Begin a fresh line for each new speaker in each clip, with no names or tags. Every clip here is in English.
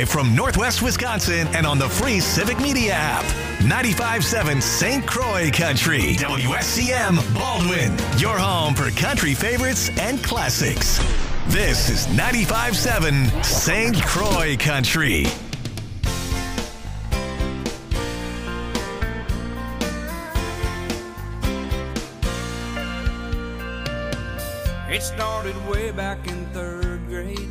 live from Northwest Wisconsin and on the free Civic Media app. 95.7 St. Croix Country. WSCM Baldwin. Your home for country favorites and classics. This is 95.7 St. Croix Country.
It started way back in 3rd grade.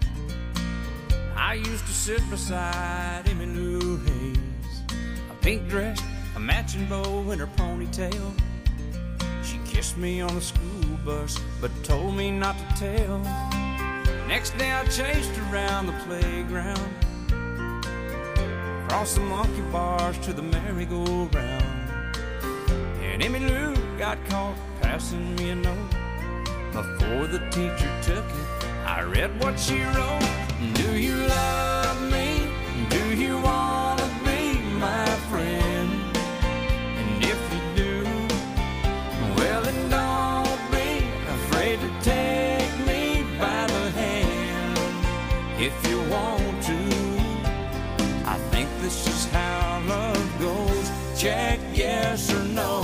I used to sit beside Emmy Lou Hayes, a pink dress, a matching bow, and her ponytail. She kissed me on the school bus, but told me not to tell. Next day I chased her around the playground, across the monkey bars to the merry-go-round. And Emmy Lou got caught passing me a note. Before the teacher took it, I read what she wrote. Do you love me? Do you want to be my friend? And if you do, well then don't be afraid to take me by the hand. If you want to, I think this is how love goes. Check yes or no.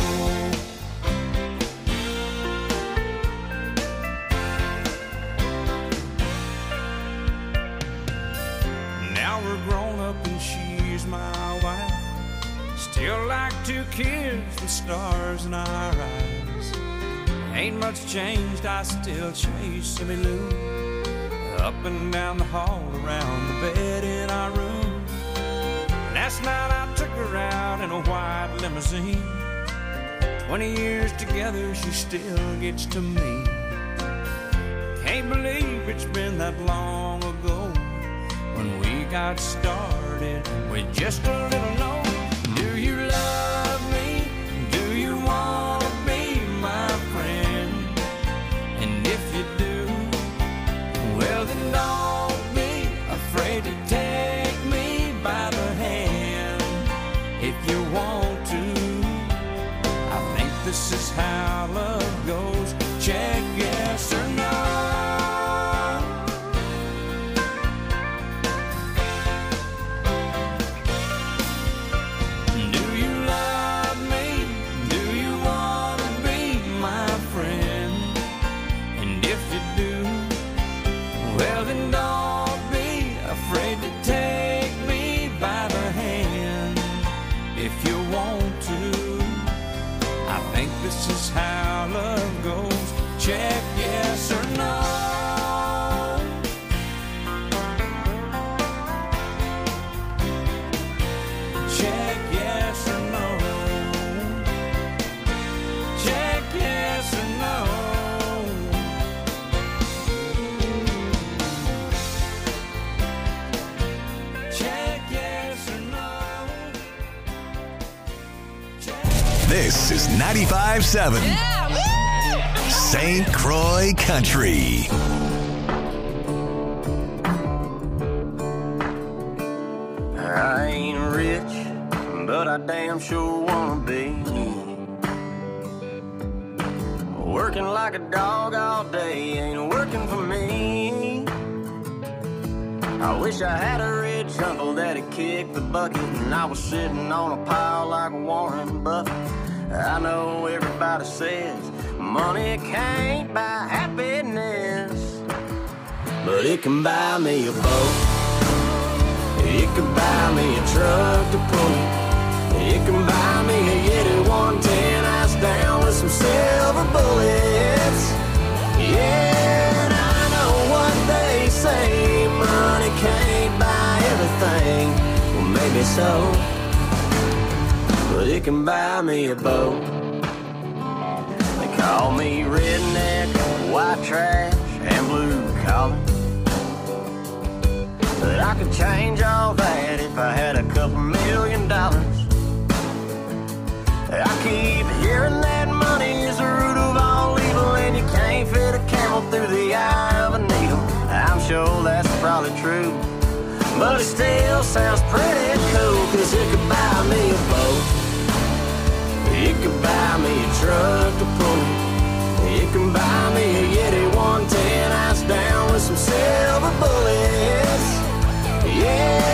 Still like 2 kids with stars in our eyes. Ain't much changed, I still chase Emmy Lou up and down the hall, around the bed in our room. Last night I took her out in a white limousine. 20 years together, she still gets to me. Can't believe it's been that long ago when we got started with just a little note. Do you love me? Do you want to be my friend? And if you do, well then don't be afraid to take me by the hand. If you want to, I think this is how love goes. Check yes or no. This is how love goes. Check yes or no. Check yes or no. Check yes or no. Check yes or no.
This is 95.7 St. Croix Country.
I ain't rich, but I damn sure wanna be. Working like a dog all day ain't working for me. I wish I had a rich uncle that'd kick the bucket and I was sitting on a pile like Warren Buffett. I know everybody says money can't buy happiness, but it can buy me a boat. It can buy me a truck to pull. It can buy me a Yeti 110 ice down with some silver bullets. Yeah, and I know what they say, money can't buy everything. Well, maybe so, but it can buy me a boat. They call me redneck, white trash, and blue collar, but I could change all that if I had a couple $1 million. I keep hearing that money is the root of all evil, and you can't fit a camel through the eye of a needle. I'm sure that's probably true, but it still sounds pretty cool, 'cause it could buy me a boat. It could buy me a truck to pull. It can buy me a Yeti 110 ice down with some silver bullets. Yeah.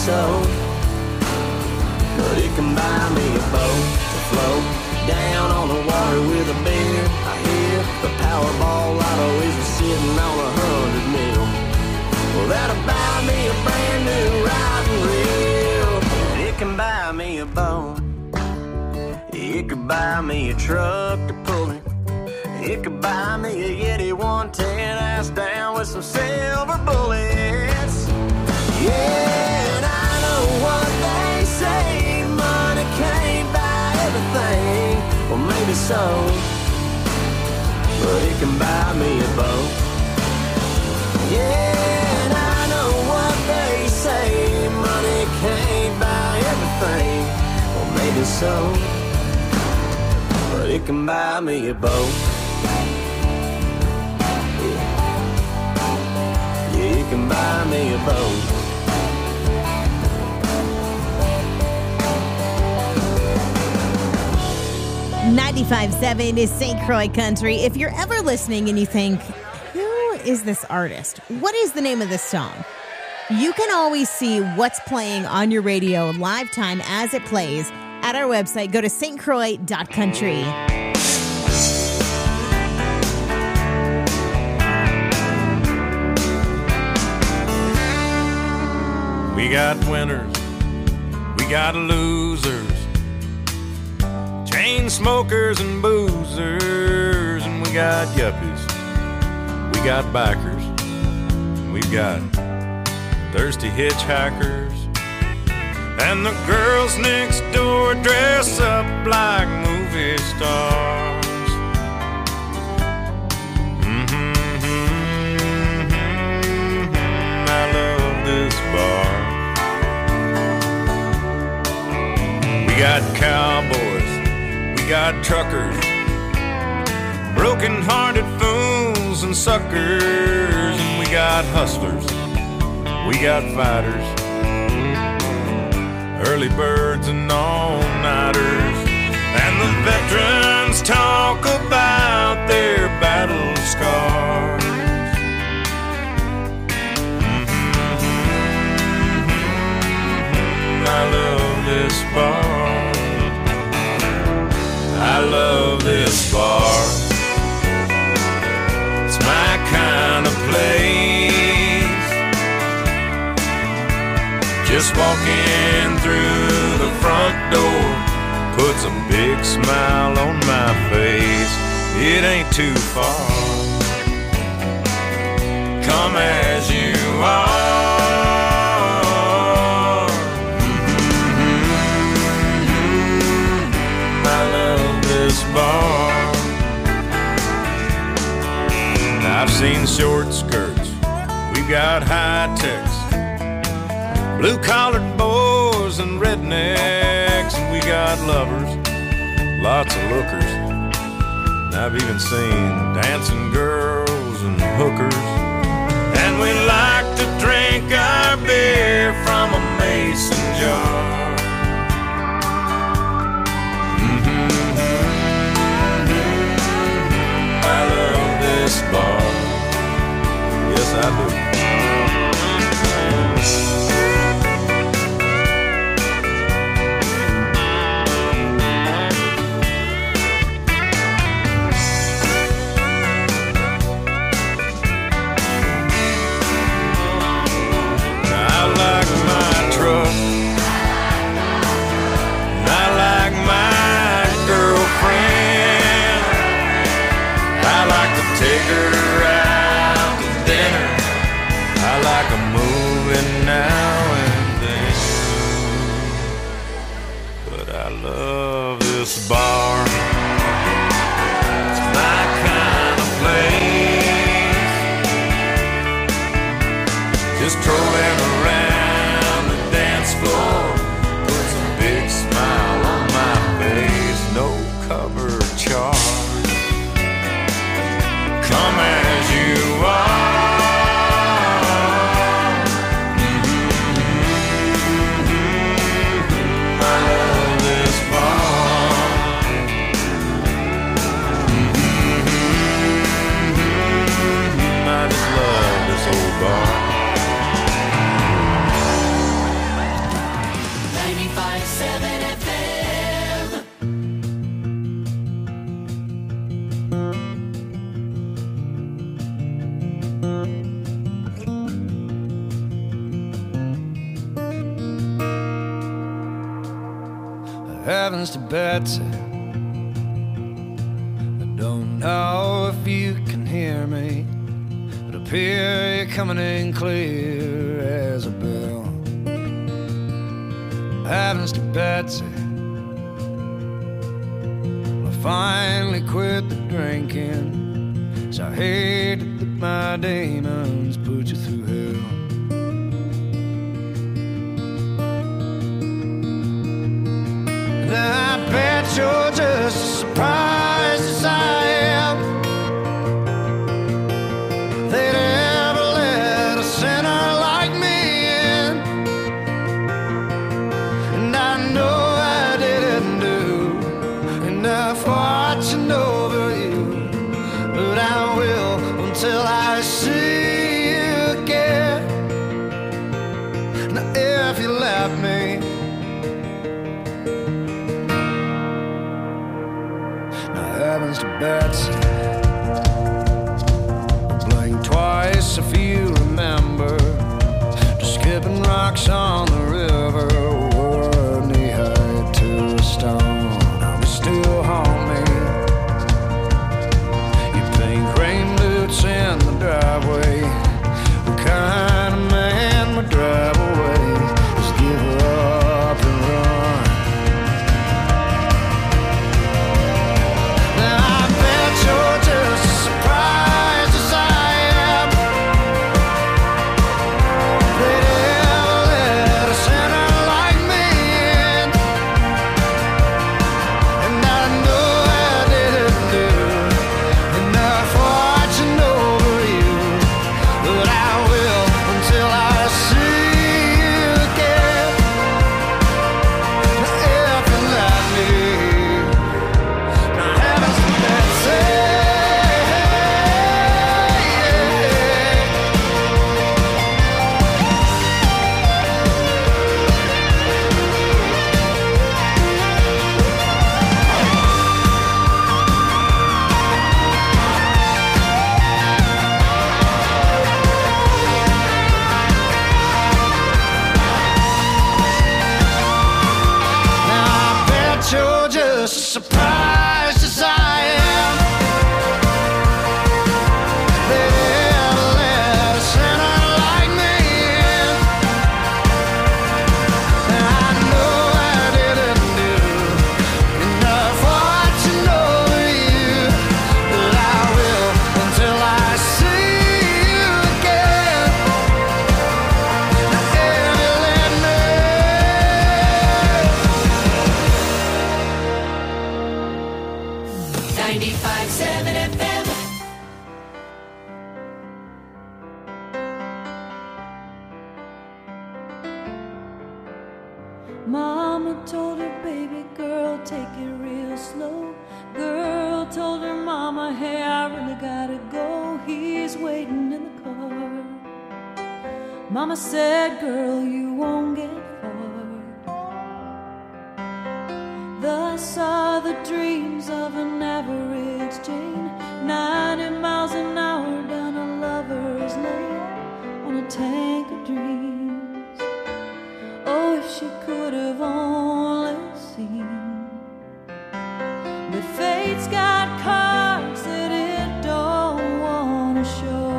so. But it can buy me a boat to float down on the water with a beer. I hear the Powerball lotto is sitting on 100 mil. Well, that'll buy me a brand new riding reel. It can buy me a boat. It could buy me a truck to pull it. It could buy me a Yeti 110 ass down with some silver bullets. Yeah, and I know what they say, money can't buy everything. Well, maybe so, but it can buy me a boat. Yeah, and I know what they say, money can't buy everything. Well, maybe so, but it can buy me a boat. Yeah, it can buy me a boat.
95.7 is St. Croix Country. If you're ever listening and you think, who is this artist? What is the name of this song? You can always see what's playing on your radio live time as it plays at our website. Go to stcroix.country.
We got winners, we got losers, chain smokers and boozers, and we got yuppies, we got bikers, and we've got thirsty hitchhikers, and the girls next door dress up like movie stars. I love this bar. We got cowboys, we got truckers, broken-hearted fools and suckers, and we got hustlers, we got fighters, early birds and all-nighters, and the veterans talk about their battle scars. I love this bar. I love this bar. It's my kind of place. Just walking through the front door puts a big smile on my face. It ain't too far. Come as you are. Bar. I've seen short skirts, we've got high techs, blue-collared boys and rednecks, and we got lovers, lots of lookers, and I've even seen dancing girls and hookers, and we like to drink our beer from a mason jar. Bar. Yes, I do. I like my truck. I like my girlfriend. I like to take her out to dinner. I like a movie now and then. But I love this bar. It's my kind of place. Just trolling around the dance floor puts a big smile on my face. No cover charge. Come as you are. I love this bar. I just love this old bar. Heavens to Betsy, I don't know if you can hear me, but up here you're coming in clear as a bell. Heavens to Betsy, I finally quit the drinking, 'cause I hated that my demons put you through hell. I bet you're just as surprised as I am they'd ever let a sinner like me in. And I know I didn't do enough watching over you, but I will until I see you again. Now if you let me, heavens to Betsy, blink twice if you remember, just skipping rocks on the river, were knee-high to a stone. Now we still haunt me. You pink rain boots in the driveway. What kind of man would drive away? Just give up and run. You're just as surprised as I am they'd ever let a sinner like me in. And I know I didn't do enough watching over you, but I will until I see you again. If you let me, now heaven's the best. You're just as surprised as I am they'd ever let a sinner like me in. And I know I didn't do enough watching over you, but I will until I see you again. Now if you let me,
95.7 FM.
Mama told her baby girl, take it real slow. Girl told her mama, hey, I really gotta go. He's waiting in the car. Mama said, girl, you won't get far. Thus are the dreams of an average Jane, 90 miles an hour down a lover's lane on a tank of dreams. Oh, if she could have only seen, but fate's got cards that it don't want to show,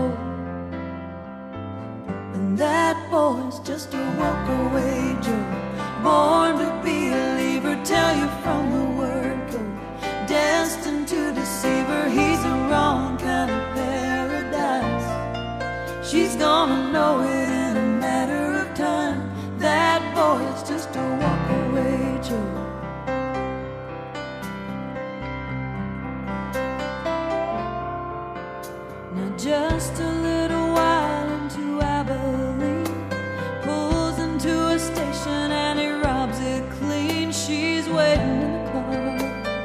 and that boy's just a walk-away Joe, born to be a believer, tell you from the word go, destined to deceive her. He's the wrong kind of paradise. She's gonna know it in a matter of time. That boy is just a walk-away Joe. Now just a little while into Abilene, pulls into a station and he robs it clean. She's waiting in the car,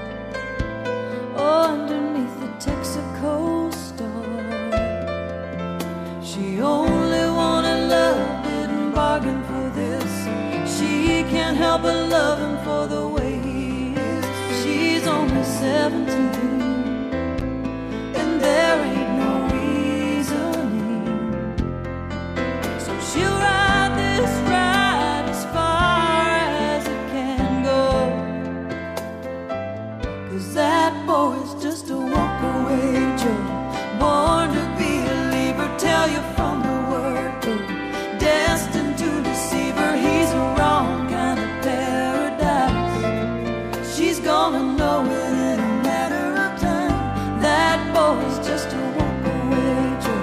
oh, underneath the Texaco star. She only wanted love, didn't bargain for this. She can't help but love him for the way he is. She's only 17, and there ain't no reasoning, so she'll ride this ride as far as it can go. tell you from the word go. Destined to deceive her, he's a wrong kind of paradise. She's gonna know it in a matter of time. That boy's just a walk-away joke.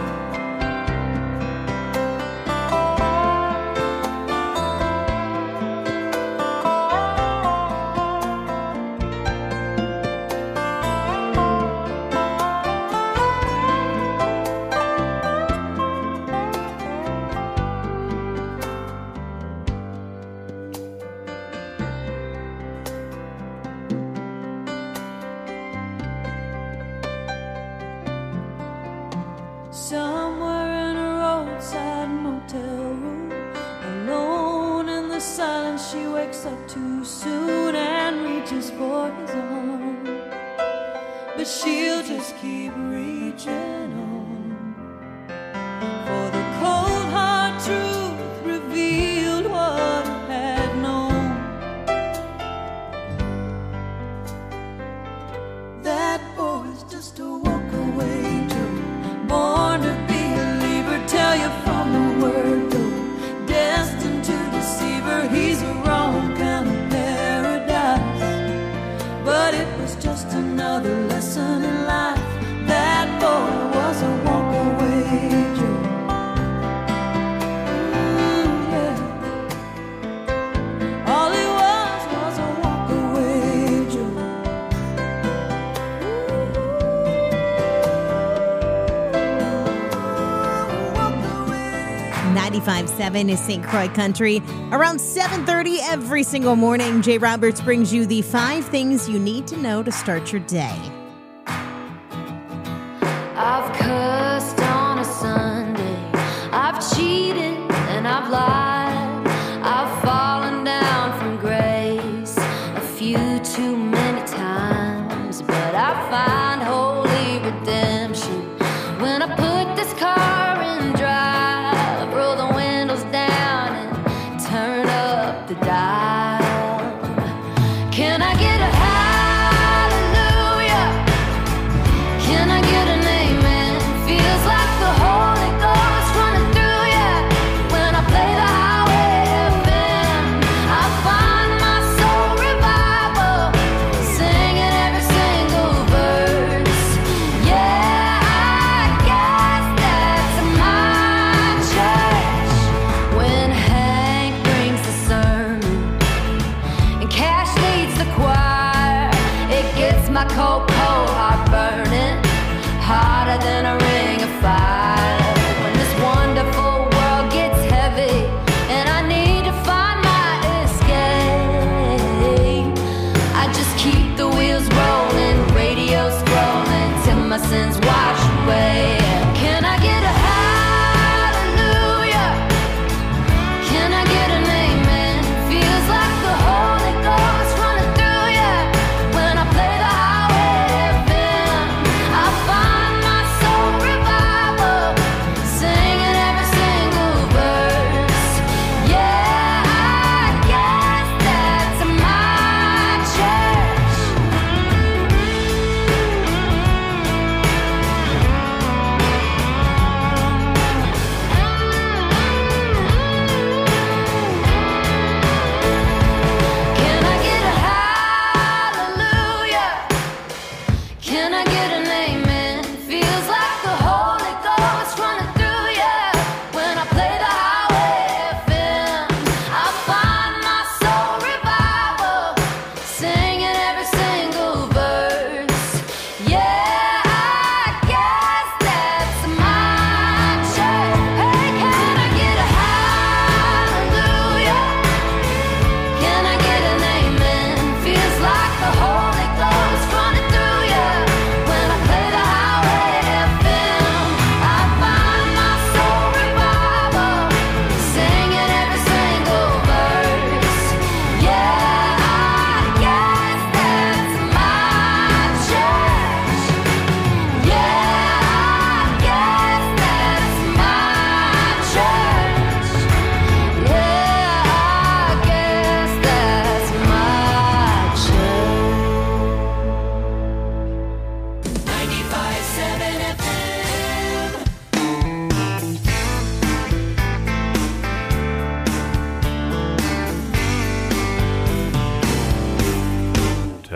Somewhere in a roadside motel room, alone in the silence, she wakes up too soon and reaches for his arm. But she'll just keep reaching on, for the cold hard truth revealed what he had known. That boy's just a walk-away joke. Born to be a believer, tell you from the word go. Destined to deceive her, he's a wrong kind of paradise. But it was just another lesson in life. That boy was a walk-away joke. Yeah. All he was a walk-away joke.
95.7 is St. Croix Country. Around 7:30 every single morning, Jay Roberts brings you the 5 things you need to know to start your day.
I've cursed on a Sunday, I've cheated and I've lied, I've fallen down from grace a few too many times, but I find holy redemption when I put this car in drive, roll the windows down and turn up the dial. Can I get a hallelujah?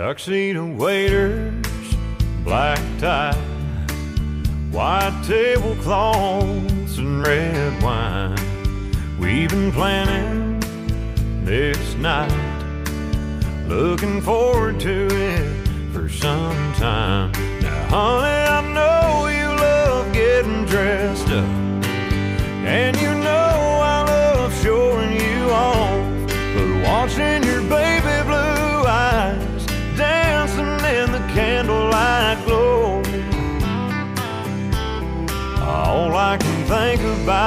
Tuxedo waiters, black tie, white tablecloths and red wine. We've been planning this night, looking forward to it for some time. Now, honey, I know you love getting dressed up, and you know I love showing you off. But watching your baby blue eyes dancing in the candlelight glow, all I can think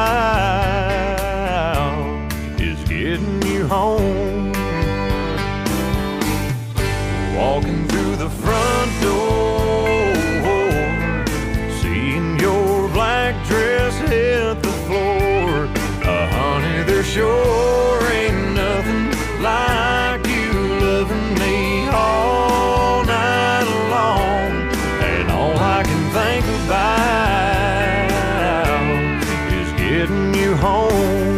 about is getting you home. Walking through the front door, seeing your black dress hit the floor. Honey, there sure ain't nothing like you loving me all night long. And all I can think about is getting you home.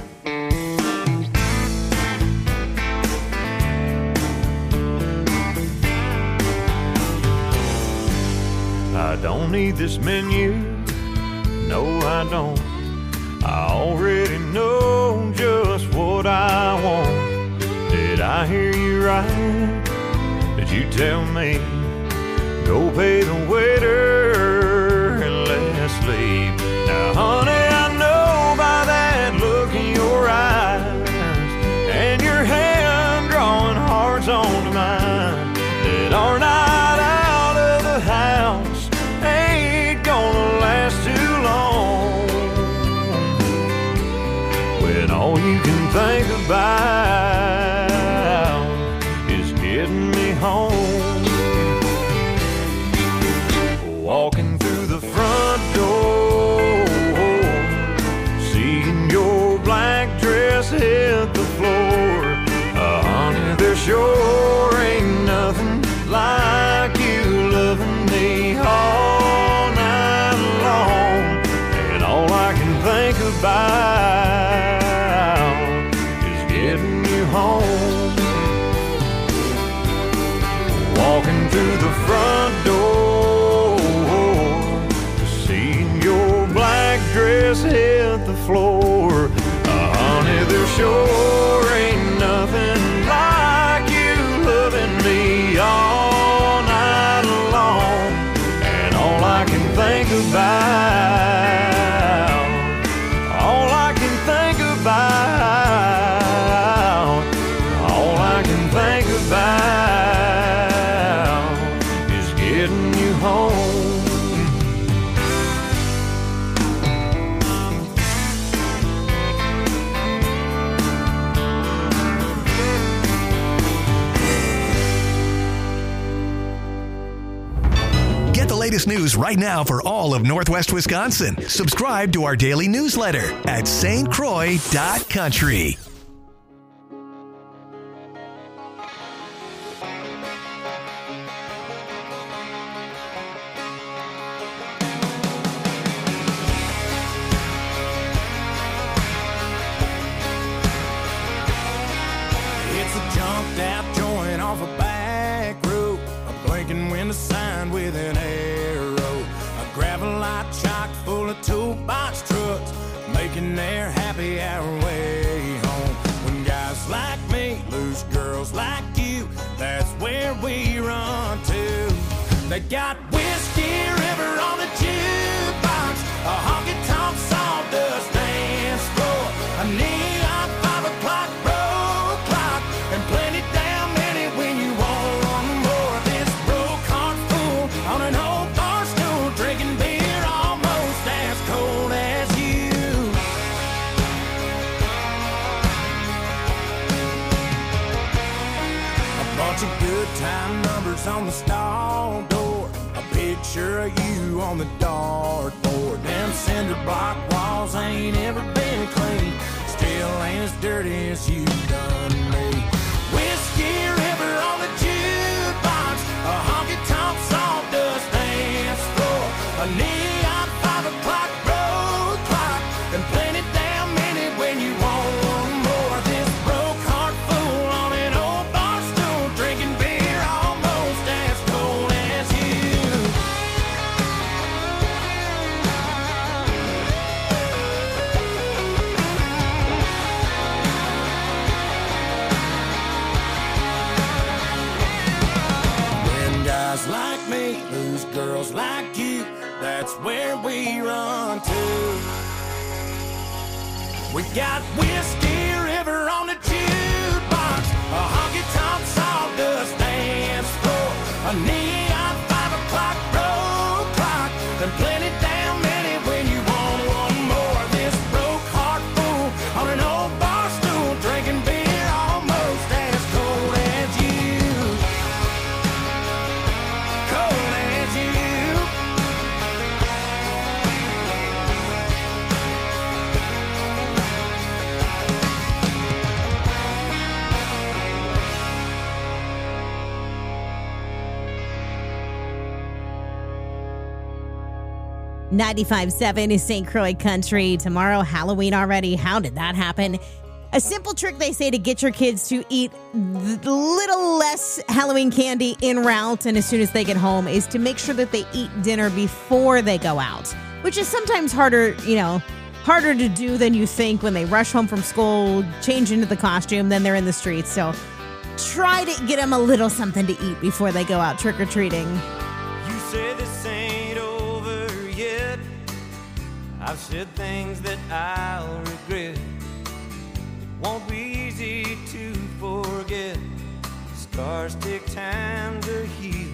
I don't need this menu, no I don't. I already know just what I want. Did I hear you right? Did you tell me go pay the waiter and let's leave? Now honey, I know by that look in your eyes and your hand drawing hearts onto mine that our night out of the house ain't gonna last too long, when all you can think about is getting me home. Walking through the front door, seeing your black dress hit the floor. Honey, there sure ain't nothing like you loving me all night long. And all I can think about is getting you home. Walking through the front door, seeing your black dress hit the floor. Honey, there sure ain't nothing like you loving me all night long. And all I can think about, all I can think about, all I can think about is getting you home.
Get the latest news right now for all of Northwest Wisconsin. Subscribe to our daily newsletter at stcroix.country.
It's a jumped out joint off a back road, a blinking window sign with an arrow, a gravel lot chock full of toolbox trucks, making their happy hour way home. When guys like me lose girls like you, that's where we run to. They got Whiskey River on the jukebox, a honky-tonk sawdust dance floor, a neon 5 o'clock road clock, and plenty damn many when you want one more. This broke heart fool on an old bar stool, drinking beer almost as cold as you. A bunch of good time numbers on the stall door, a picture of you on the dartboard. Them cinder block walls ain't ever been clean, still ain't as dirty as you done me. Whiskey River on the jukebox, a honky-tonk sawdust dance floor, a neon 5 o'clock road clock, and plenty damn many when you want one more. This broke heart fool on an old bar stool, drinking beer almost We got Whiskey River on the jukebox, a honky-tonk sawdust dance floor, a neon 5 o'clock road clock, and plenty damn many when you want one more. This broke heart fool on an old bar stool, drinking beer almost as cold as you. Cold as you.
95.7 is St. Croix Country. Tomorrow, Halloween already. How did that happen? A simple trick they say to get your kids to eat little less Halloween candy en route and as soon as they get home is to make sure that they eat dinner before they go out, which is sometimes harder to do than you think when they rush home from school, change into the costume, then they're in the streets. So try to get them a little something to eat before they go out trick-or-treating.
You say this ain't over yet. I've said things that I'll regret. It won't be easy to forget. Scars take time to heal.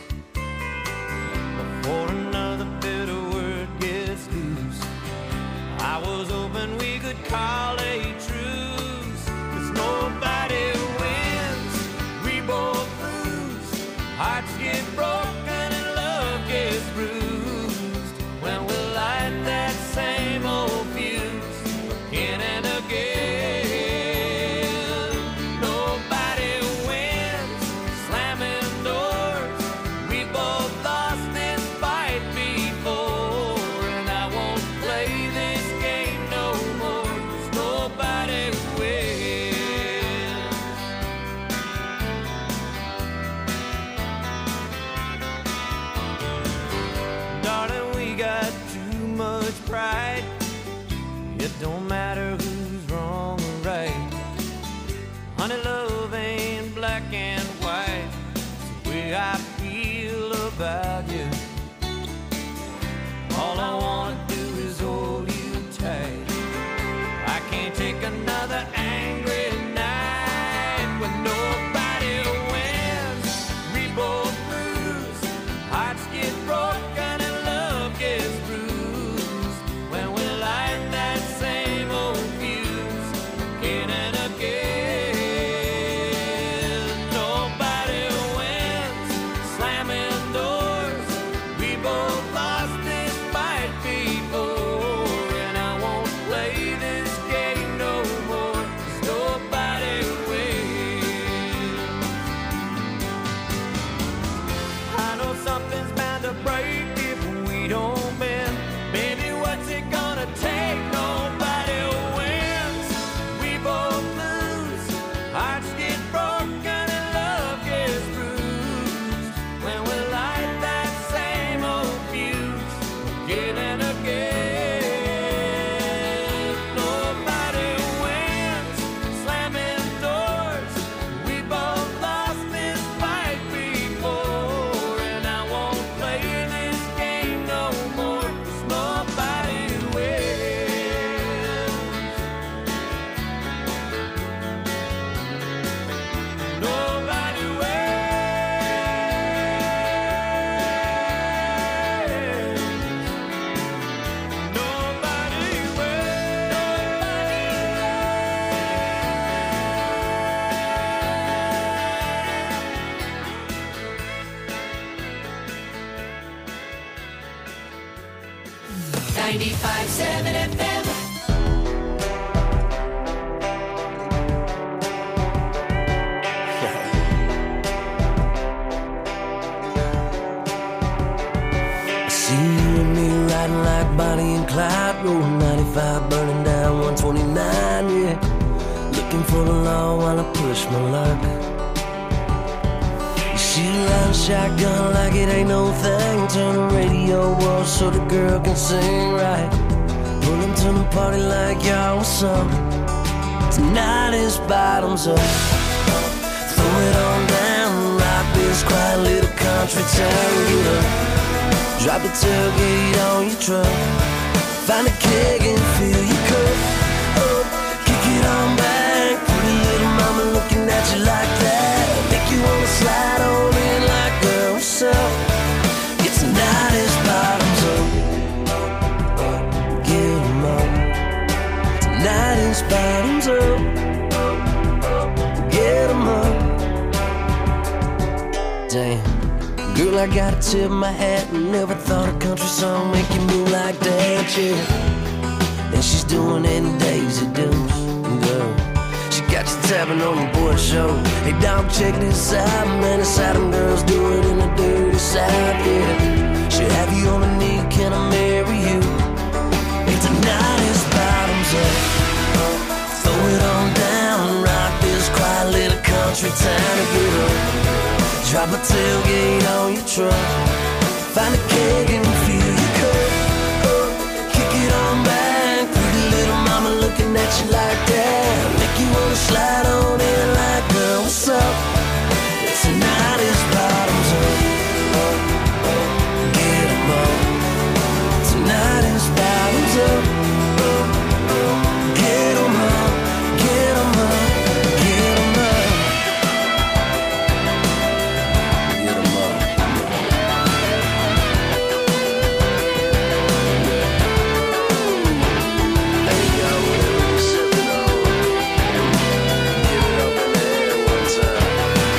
Before another bitter word gets loose, I was hoping we could call a truce. 'Cause nobody wins, we both lose. Hearts get broken and love gets bruised when we light that same old fuse again and again. Nobody wins, slamming doors. We both lost this fight before, and I won't play this game no more. 'Cause nobody wins. Darling, we got too much pride. It don't matter who's wrong or right. Honey, love ain't black and white. It's the way I feel about you. All I wanna do is hold you tight. I can't take another angry night when nobody wins. We both lose. Hearts get broken and love gets bruised when we light that same old fuse again and again. Nobody wins, slamming doors. We both lost this fight before, and I won't play this game no more. 'Cause nobody wins. I know something's bound to break if we don't bend. Baby, what's it gonna take? Nobody wins. We both lose. Hearts get broken and love gets bruised when we light that same old fuse again and again. Nobody wins, slamming doors. We both lost this fight before, and I won't play this game no more. 'Cause nobody wins. Nobody wins. Nobody wins.
95.7 FM.
See you and me riding like Bonnie and Clyde, rolling 95, burning down 129, yeah. Looking for the law while I push my luck. You shoot a shotgun like it ain't no thing. Turn the radio off so the girl can sing right. Pull them to the party like y'all was something. Tonight is bottoms up. Throw it on down, rock this quiet little country town. Get up. Drop the tailgate on your truck. Find a keg and fill your cup. Oh, is bottoms up. Get 'em up. Damn, girl, I gotta tip my hat. Never thought a country song make you move like that, yeah. And she's doing any Daisy Dukes, girl. She got you tapping on your boy show. Hey, dog, check this out, man. It's how them girls do it in the dirty South, yeah. She'll have you on a knee, can I marry you? Hey, tonight is bottoms up. Throw it on down, rock this quiet little country town to get up. Drop a tailgate on your truck. Find a keg and fill your cup. Kick it on back, pretty little mama looking at you like that. Make you wanna slide on in like, girl, what's up? Tonight is bottoms up. Get 'em up. Tonight is bottoms up. Get 'em up. Get 'em up. Get 'em up. Get 'em up. Hey, yo, sipping on. Give it up in the air one time.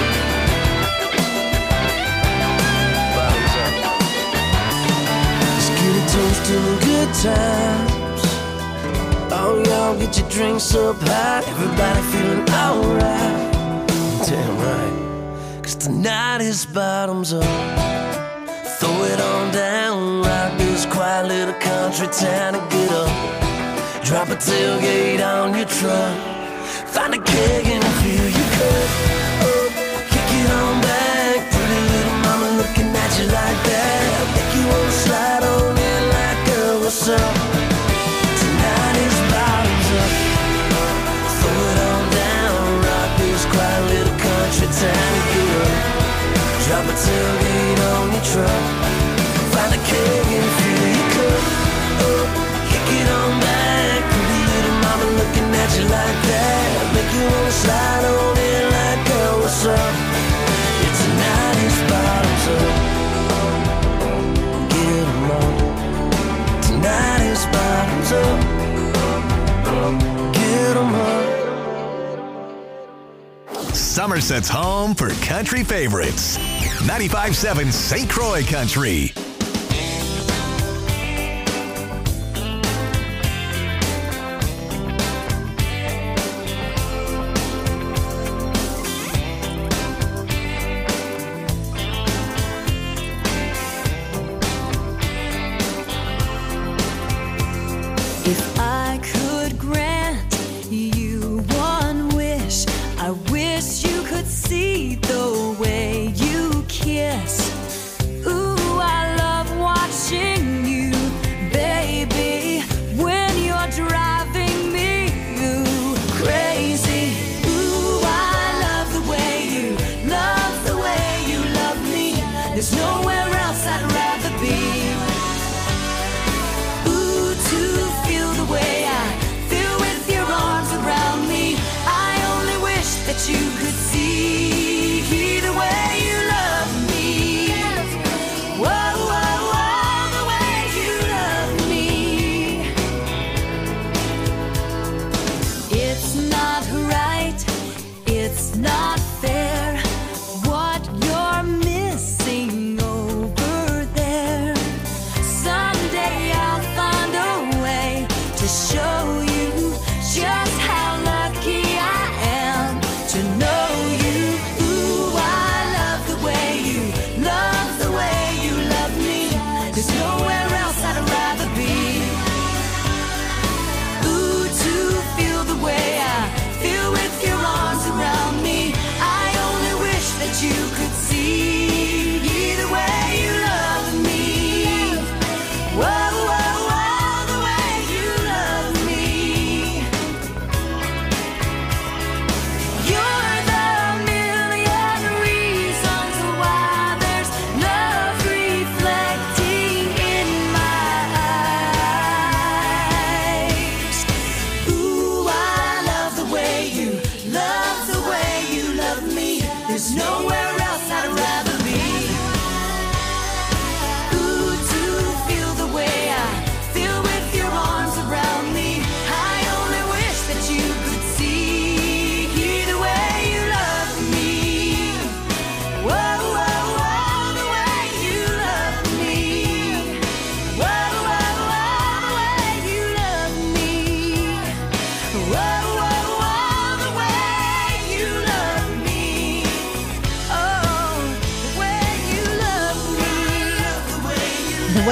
Bottoms up. Let's get a toast to the good times. Oh, y'all get your drinks up high. Everybody feeling alright. Damn right. 'Cause tonight is bottoms up. Throw it on down. Rock this quiet little country town and get up. Drop a tailgate on your truck. Find a keg and fill your cup. Kick it on back. Pretty little mama looking at you like that. Make you wanna slide on in like, girl, what's up? Tonight is bottoms up. Throw it on down. Rock this quiet little country town and get up. Drop a tailgate on your truck. Find a keg and fill your cup. Kick it on back. Pretty little mama looking at you like that. Make you wanna slide on in like, girl, what's up? Yeah, tonight is bottoms up. Get 'em up. Tonight is bottoms up. Get 'em up.
Somerset's home for country favorites. 95.7 St. Croix Country.
If I could grant you one wish, I wish you could see the way you kiss. Ooh, I love watching you, baby, when you're driving me crazy. Ooh, I love the way you love me. There's nowhere else I'd rather be. That you could see the way you love me. Whoa, whoa, whoa, the way you love me. It's not right, it's not fair, what you're missing over there. Someday I'll find a way to show you just how lucky I am to know you. Ooh, I love the way you love me. There's nowhere else I'd rather be. Ooh, to feel the way I feel with your arms around me. I only wish that you could see the way you love me. Whoa, whoa, whoa, the way you love me.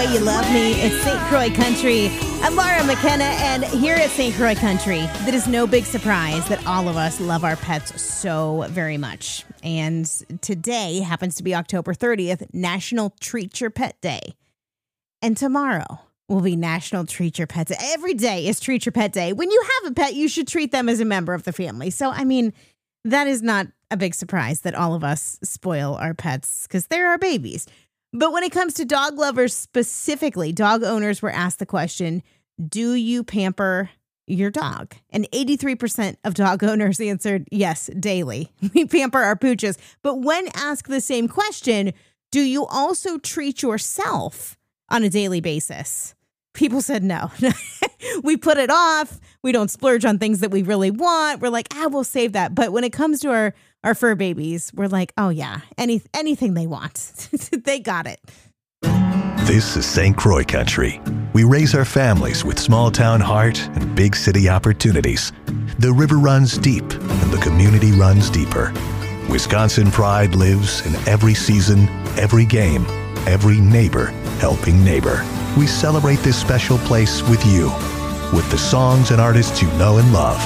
Way You Love Me. It's St. Croix Country. I'm Laura McKenna, and here at St. Croix Country, it is no big surprise that all of us love our pets so very much. And today happens to be October 30th, National Treat Your Pet Day. And tomorrow will be National Treat Your Pet Day. Every day is Treat Your Pet Day. When you have a pet, you should treat them as a member of the family. So, I mean, that is not a big surprise that all of us spoil our pets because they're our babies. But when it comes to dog lovers specifically, dog owners were asked the question, do you pamper your dog? And 83% of dog owners answered yes, daily. We pamper our pooches. But when asked the same question, do you also treat yourself on a daily basis? People said no. We put it off. We don't splurge on things that we really want. We're like, we'll save that. But when it comes to our fur babies, we're like, oh yeah, anything they want. They got it.
This is St. Croix Country. We raise our families with small town heart and big city opportunities. The river runs deep and the community runs deeper. Wisconsin pride lives in every season, every game, every neighbor helping neighbor. We celebrate this special place with you, with the songs and artists you know and love.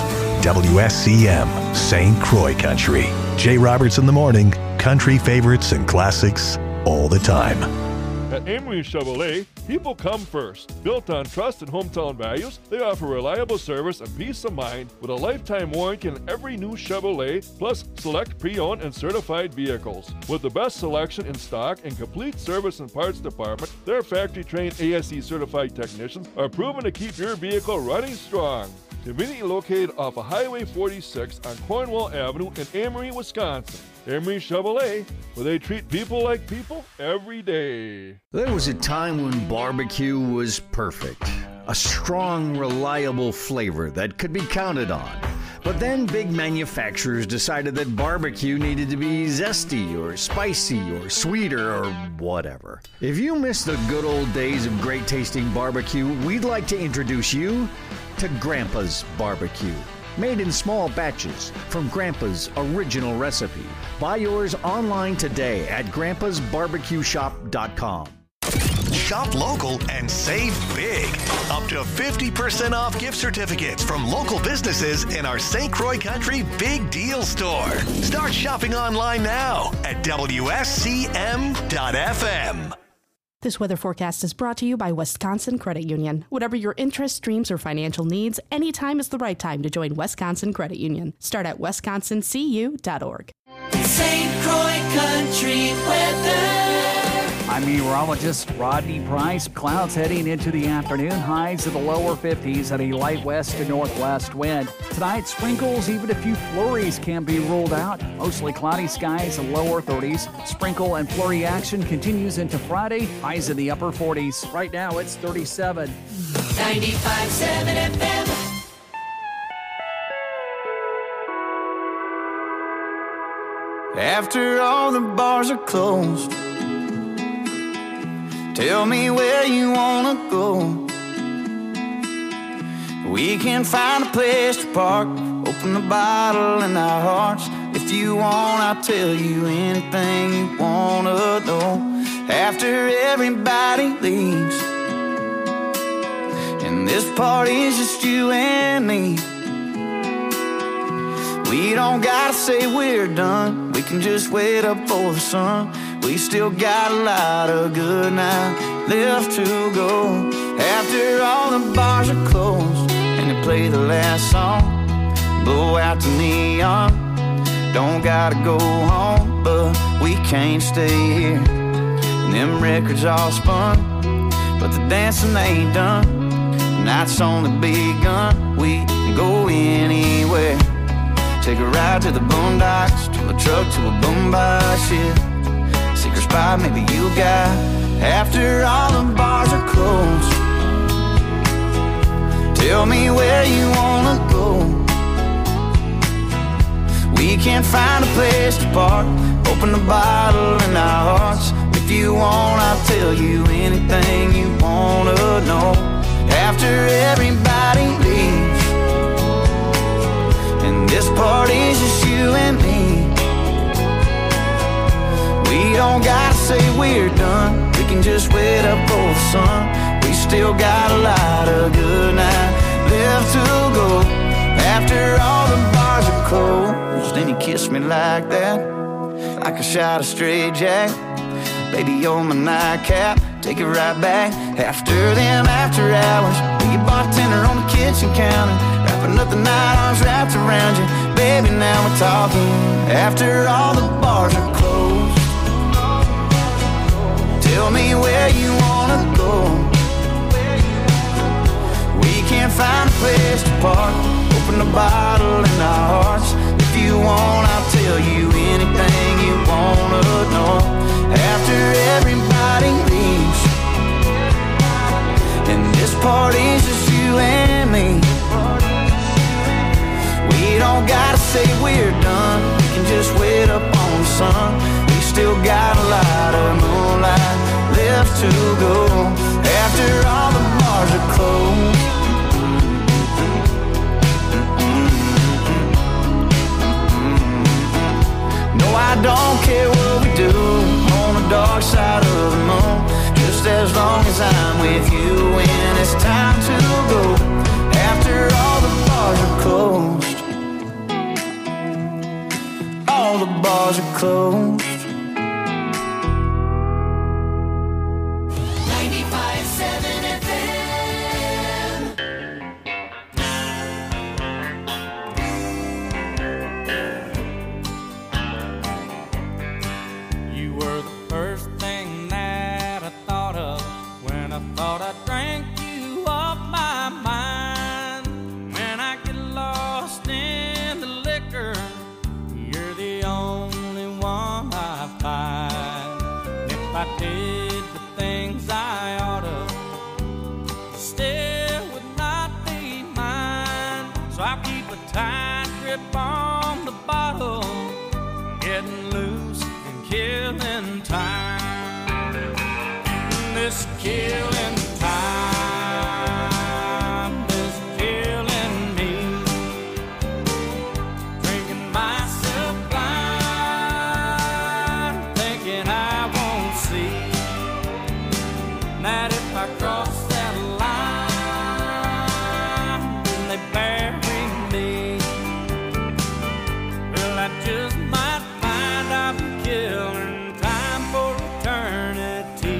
WSCM, St. Croix Country. Jay Roberts in the morning, country favorites and classics all the time.
At Amory Chevrolet, people come first. Built on trust and hometown values, they offer reliable service and peace of mind with a lifetime warranty on every new Chevrolet, plus select pre-owned and certified vehicles. With the best selection in stock and complete service and parts department, their factory-trained ASE certified technicians are proven to keep your vehicle running strong. Conveniently located off of Highway 46 on Cornwall Avenue in Amory, Wisconsin. Amory Chevrolet, where they treat people like people every day.
There was a time when barbecue was perfect. A strong, reliable flavor that could be counted on. But then big manufacturers decided that barbecue needed to be zesty or spicy or sweeter or whatever. If you miss the good old days of great tasting barbecue, we'd like to introduce you to Grandpa's Barbecue. Made in small batches from Grandpa's original recipe. Buy yours online today at grandpasbarbecueshop.com.
Shop local and save big. Up to 50% off gift certificates from local businesses in our St. Croix Country Big Deal Store. Start shopping online now at WSCM.FM.
This weather forecast is brought to you by Wisconsin Credit Union. Whatever your interests, dreams, or financial needs, anytime is the right time to join Wisconsin Credit Union. Start at wisconsincu.org.
St. Croix Country weather.
I'm meteorologist Rodney Price. Clouds heading into the afternoon. Highs in the lower 50s and a light west to northwest wind. Tonight, sprinkles, even a few flurries can be ruled out. Mostly cloudy skies in lower 30s. Sprinkle and flurry action continues into Friday. Highs in the upper 40s. Right now, it's 37.
95.7 FM.
After all the bars are closed, tell me where you wanna go. We can find a place to park, open the bottle in our hearts. If you want, I'll tell you anything you wanna know. After everybody leaves, and this party's just you and me, we don't gotta say we're done. We can just wait up for the sun. We still got a lot of good now left to go. After all the bars are closed and they play the last song, blow out the neon. Don't gotta go home, but we can't stay here. And them records all spun, but the dancing ain't done. The night's only begun. We can go anywhere. Take a ride to the boondocks, turn the truck to a boombox, yeah. Secret spot maybe you got. After all the bars are closed, tell me where you wanna go. We can't find a place to park, open the bottle in our hearts. If you want, I'll tell you anything you wanna know. After everybody leaves, and this party's just you and me, we don't gotta say we're done. We can can just wait up for the sun. We still got a lot of good night left to go. After all the bars are closed, and you kiss me like that, like a shot of straight jack. Baby, you're my nightcap, take it right back. After them after hours, be a bartender on the kitchen counter, wrapping up the night, arms wrapped around you. Baby, now we're talking. After all the bars are closed, tell me where you wanna go. We can't find a place to park, open a bottle in our hearts. If you want, I'll tell you anything you wanna know. After everybody leaves, and this party's just you and me, we don't gotta say we're done. We can just wait up on the sun. We still got a lot of moonlight left to go. After all the bars are closed, no, I don't care what we do on the dark side of the moon, just as long as I'm with you when it's time to go. After all the bars are closed, all the bars are closed.
95.7 FM.
You were the first thing that I thought of when I thought I drank you off my mind. When I get lost in the liquor, you're the only one I find. If I did the things I ought to, still would not be mine. So I keep a tight grip on the bottle, getting loose and killing time. This killing time is killing me. Drinking myself blind, thinking I won't see that if I cross that line, then they bury me. Well, I just might find I'm killing time for eternity.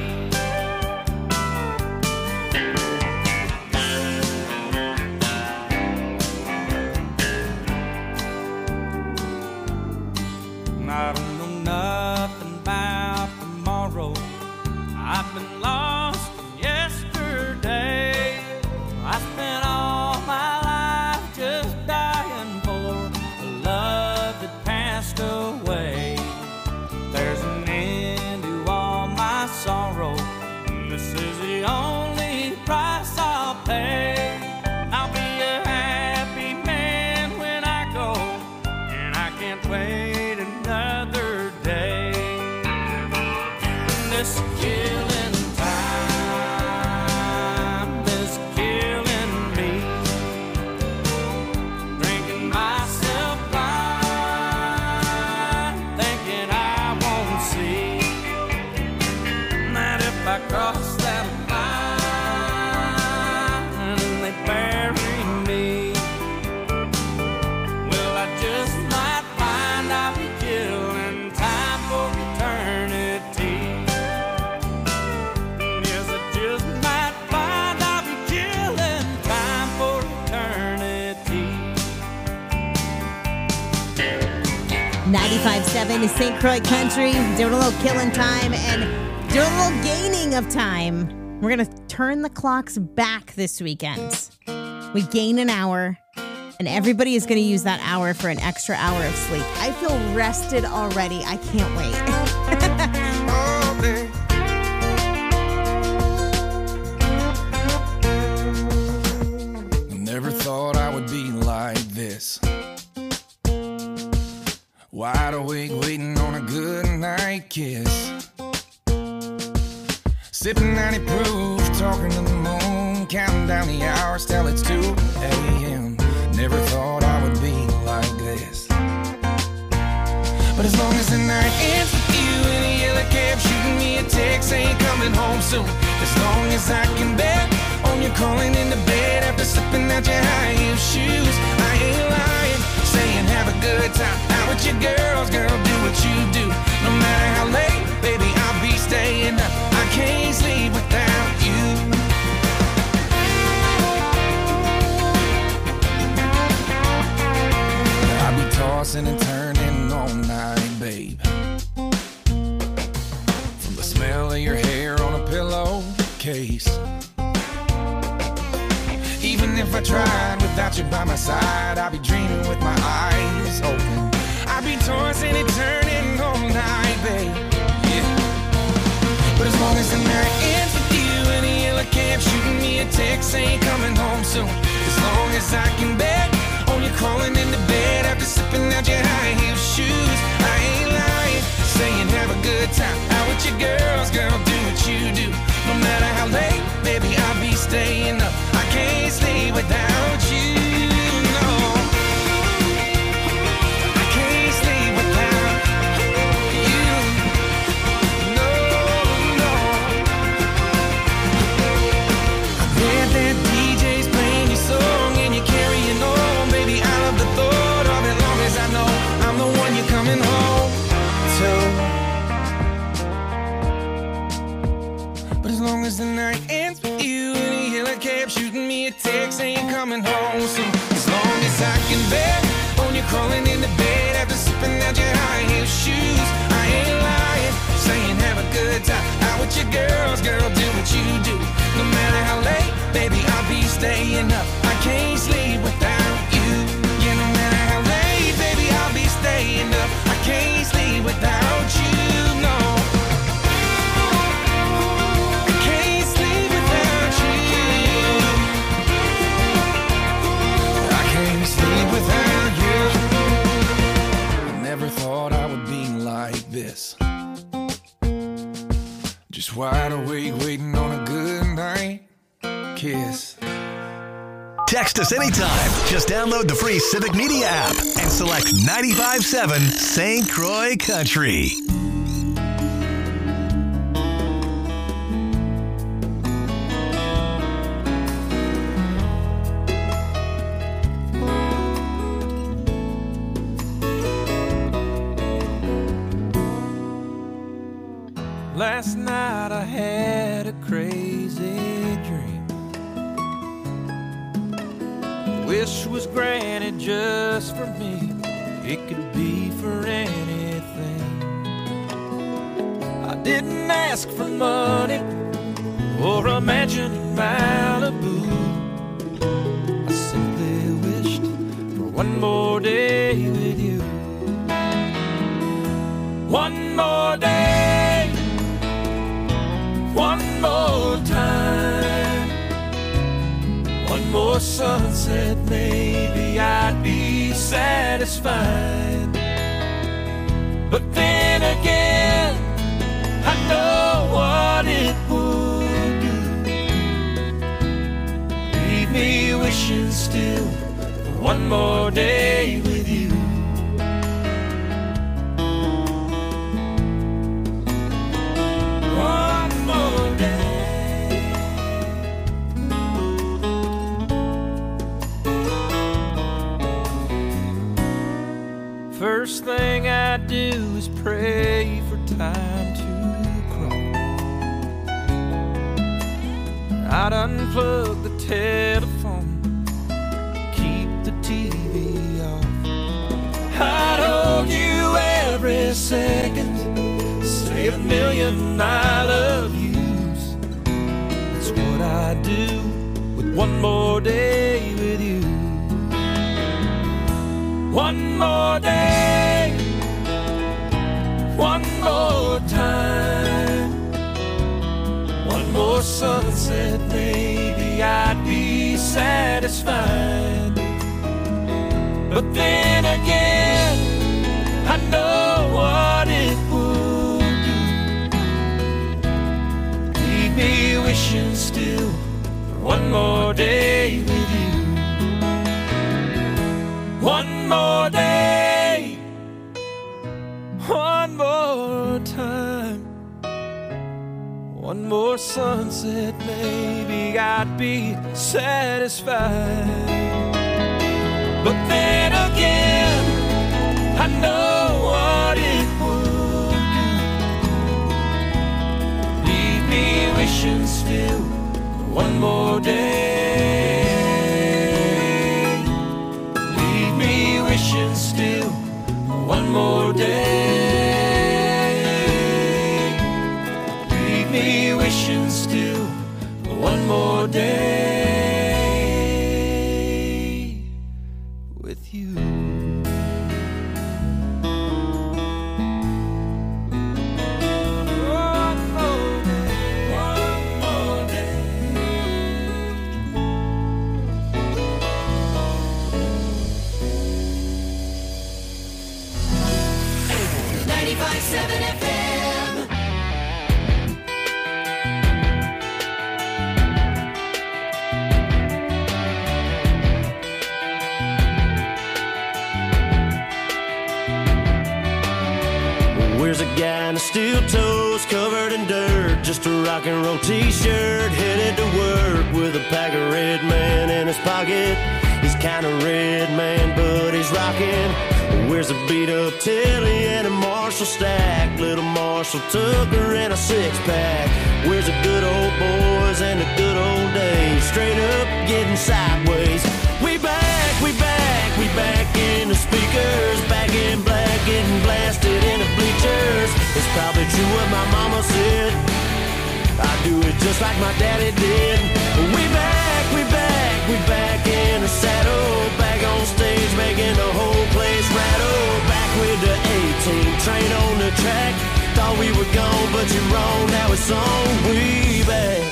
I don't know nothing about tomorrow. I've been lost in yesterday. I spent all my life just dying for a love that passed away. There's an end to all my sorrow. This is the only price I'll pay. I'll be a happy man when I go, and I can't wait another day. This killing time is killing me. Drinking myself blind, thinking I won't see that if I cross that line, they bury me. Well, I just might find I'll be killing time for eternity. Yes, I just might find I'll be killing time for eternity.
95.7 is St. Croix Country. Doing a little killing time and doing a little gaining of time. We're going to turn the clocks back this weekend. We gain an hour, and everybody is going to use that hour for an extra hour of sleep. I feel rested already. I can't wait.
Never thought I would be like this. Wide awake, waiting on a good night kiss. Sipping 90 proof, talking to the moon, counting down the hours till it's 2 a.m. Never thought I would be like this. But as long as the night ends with you in a yellow cab, shooting me a text, ain't coming home soon. As long as I can bet on you calling into bed after slipping out your high heel shoes. I ain't lying, saying have a good time out with your girls, girl, do what you do. No matter how late, baby, I'll be staying up. I can't sleep without you. I'll be tossing and turning all night, babe. From the smell of your hair on a pillowcase. Even if I tried without you by my side, I'd be dreaming with my eyes open. I'd be tossing and turning all night, babe. Yeah. But as long as the night ends with you in a yellow cab, shooting me a text saying coming home soon. As long as I can bet on you crawling into bed after slipping out your high heel shoes. I ain't lying, saying have a good time out with your girls, girl, do what you do. No matter how late, baby, I'll be staying up. I can't sleep without you, no. I can't sleep without you, no, no. I bet that DJ's playing your song and you're carrying on, baby. I love the thought of it, long as I know I'm the one you're coming home to. But as long as the night ends with you in a yellow cab, shooting me a text saying coming home soon. As long as I can bet on you crawling into bed after slipping out your high heel shoes. I ain't lying, saying have a good time out with your girls, girl, do what you do. No matter how late, baby, I'll be staying up. I can't sleep without you. Yeah, no matter how late, baby, I'll be staying up. I can't sleep without you, no. Never thought I would be like this. Just wide awake, waiting on a good night kiss.
Text us anytime. Just download the free Civic Media app and select 95.7 St. Croix Country.
Last night I had a crazy dream. Wish was granted just for me. It could be for anything. I didn't ask for money or a mansion in Malibu. I simply wished for one more day with you. One more day, one more time, one more sunset, maybe I'd be satisfied. But then again, I know what it would do. Leave me wishing still for one more day with you. First thing I do is pray for time to crawl. I'd unplug the telephone, keep the TV off. I'd hold you every second, say a million I love yous. That's what I do with one more day with you. One more day, one more time, one more sunset, maybe I'd be satisfied. But then again, I know what it would do. Leave me wishing still for one more day with you. One more day, one more time, one more sunset, maybe I'd be satisfied. But then again, I know what it would do. Leave me wishing still one more day. Leave me wishing still one more day. Leave me wishing still one more day with you. One more day, one more day.
95.7 FM.
Where's a guy in a steel toes covered in dirt? Just a rock and roll t-shirt, headed to work with a pack of Red Man in his pocket. He's kind of red, man, but he's rocking. Where's a beat up Tilly and a Marshall stack? Little Marshall Tucker and a six-pack. Where's the good old boys and the good old days? Straight up getting sideways. We back, we back, we back in the speakers. Back in black, getting blasted in the bleachers. It's probably true what my mama said. I do it just like my daddy did. We back, we back, we back in the saddle. Back on stage making the whole place rattle. Back with the 18 train on the track. Thought we were gone, but you're wrong. Now it's on. We back.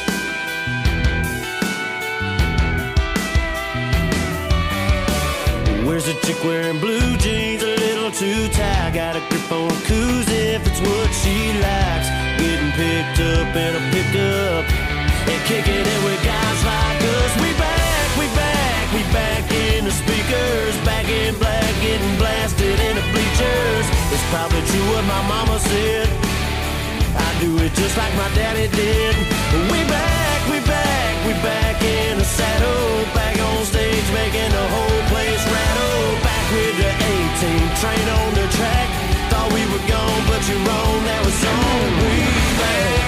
Where's a chick wearing blue jeans, a little too tight? Got a grip on a koozie if it's what she likes. Getting picked up in a pickup and kicking it with guys like us. We back, we back, we back in the speakers. Back in black, getting blasted in the bleachers. It's probably true what my mama said. I do it just like my daddy did. We back, we back, we back in the saddle. Back on stage making the whole place rattle. Back with the 18 train on the track. Thought we were gone, but you're wrong. Now it's on. We back.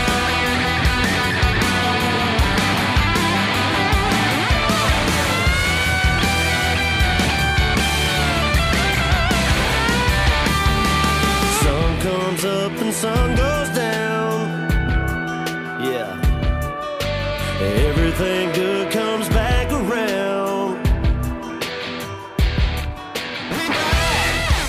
Sun comes up and sun goes down. Yeah. Everything good comes back around. We back.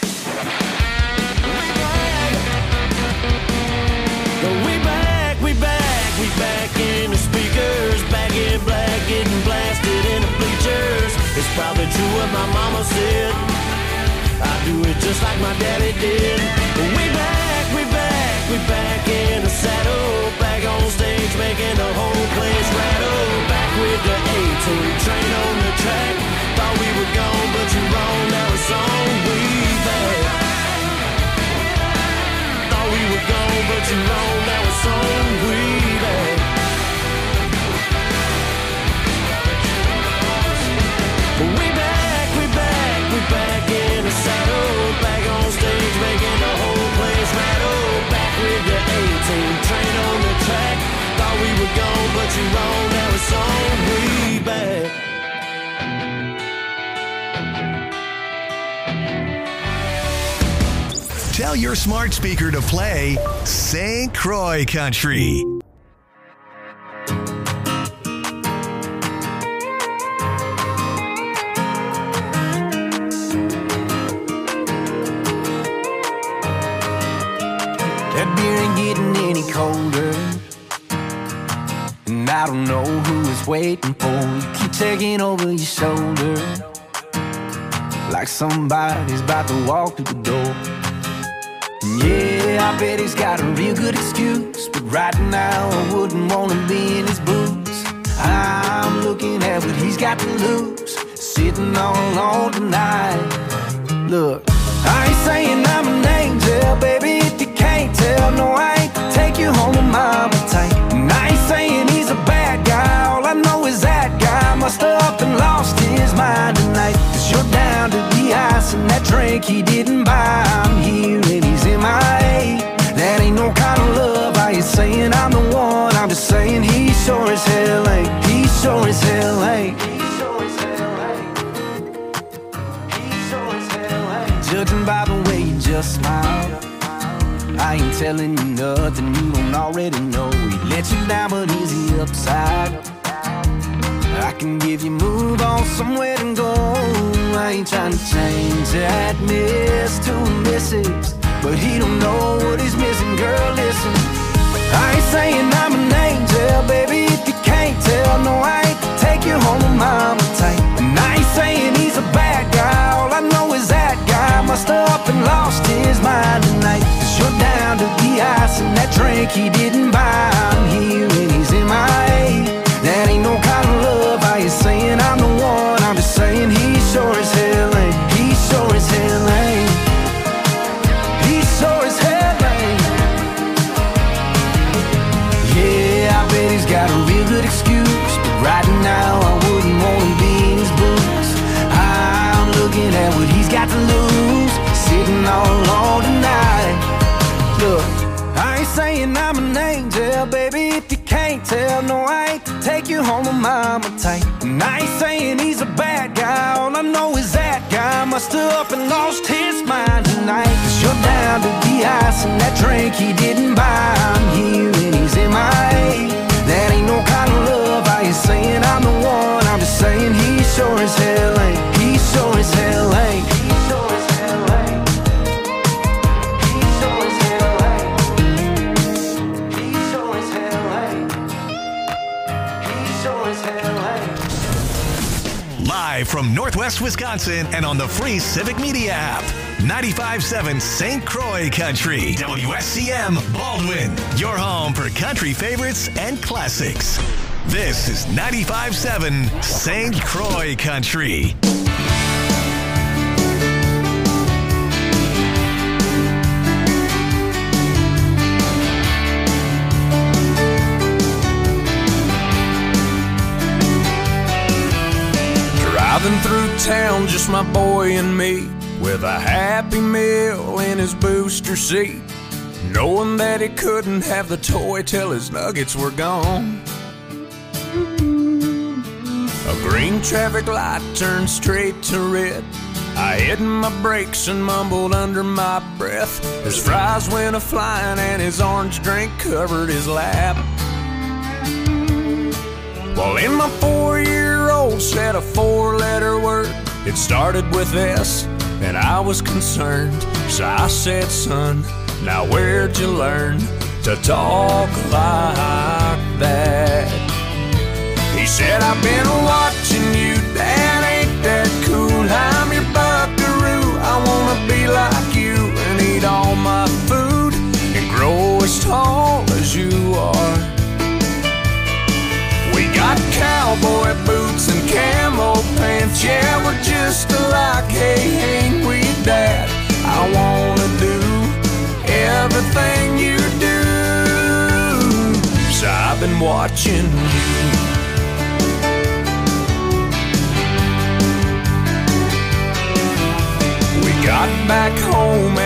We back, we back, we back in the speakers. Back in black, getting blasted in the bleachers. It's probably true what my mama said. I do it just like my daddy did. We back, we back, we back in the saddle. Back on stage making the whole place rattle. Back with the 18 train on the track. Thought we were gone, but you're wrong. Now it's on. We back. Thought we were gone, but you're wrong. Now it's on. We back. We back, we back, we back in the saddle. Back on stage making the whole place rattle. Back with the 18 train on the track. Thought we were gone, but you're wrong. Now it's on. We back.
Tell your smart speaker to play St. Croix Country.
That beer ain't getting any colder, and I don't know who it's waiting for. You keep taking over your shoulder, like somebody's about to walk through the door. Yeah, I bet he's got a real good excuse, but right now I wouldn't want to be in his boots. I'm looking at what he's got to lose, sitting all alone tonight. Look, I ain't saying I'm an angel, baby, if you can't tell. No, I ain't to take you home to mama tight. And I ain't
drink he didn't buy. I'm here and he's MIA. That ain't no kind of love. I ain't saying I'm the one. I'm just saying he sure as hell ain't. He sure as hell ain't. Judging by the way you just smiled, I ain't telling you nothing you don't already know. He let you down, but is he upside? I can give you move on somewhere to go. I ain't trying to change that miss to a misses, but he don't know what he's missing. Girl, listen, I ain't saying I'm an angel, baby, if you can't tell. No, I ain't to take you home to mama tight. And I ain't saying he's a bad guy. All I know is that guy must have up and lost his mind tonight. Cause you're down to the ice and that drink he didn't buy. I'm here and he's MIA. That ain't no kind of love. I ain't saying I'm the one. I'm just saying he sure as hell ain't. He sure as hell ain't. He sure as hell ain't. Yeah, I bet he's got a real good excuse, but right now I wouldn't want to be in his boots. I'm looking at what he's got to lose, sitting all alone tonight. Look, I ain't saying I'm an angel, baby, if you can't tell. No, I ain't to take you home to mama tight. And I ain't saying he's a bad guy. All I know is that guy must have up and lost his mind tonight. Cause you're down to the ice and that drink he didn't buy. I'm here and he's MIA. That ain't no kind of love. I ain't saying I'm the one. I'm just saying he sure as hell ain't. He sure as hell ain't. He sure as hell ain't. He sure as hell ain't. He sure as hell ain't. He sure as hell ain't.
Live from Northwest Wisconsin and on the free Civic Media app. 95.7 St. Croix Country. WSCM Baldwin. Your home for country favorites and classics. This is 95.7 St. Croix Country.
Driving through town, just my boy and me, with a Happy Meal in his booster seat, knowing that he couldn't have the toy till his nuggets were gone. A green traffic light turned straight to red. I hit my brakes and mumbled under my breath. His fries went a-flying and his orange drink covered his lap. Well, in my 4-year-old said a 4-letter word. It started with S, and I was concerned. So I said, son, now where'd you learn to talk like that? He said, I've been watching you, Dad, ain't that cool? I'm your buckaroo, I wanna be like you and eat all my food and grow as tall as you are. We got cowboy boots and camo pants, yeah, we're just alike, hey, ain't we, Dad? I wanna do everything you do, so I've been watching you. We got back home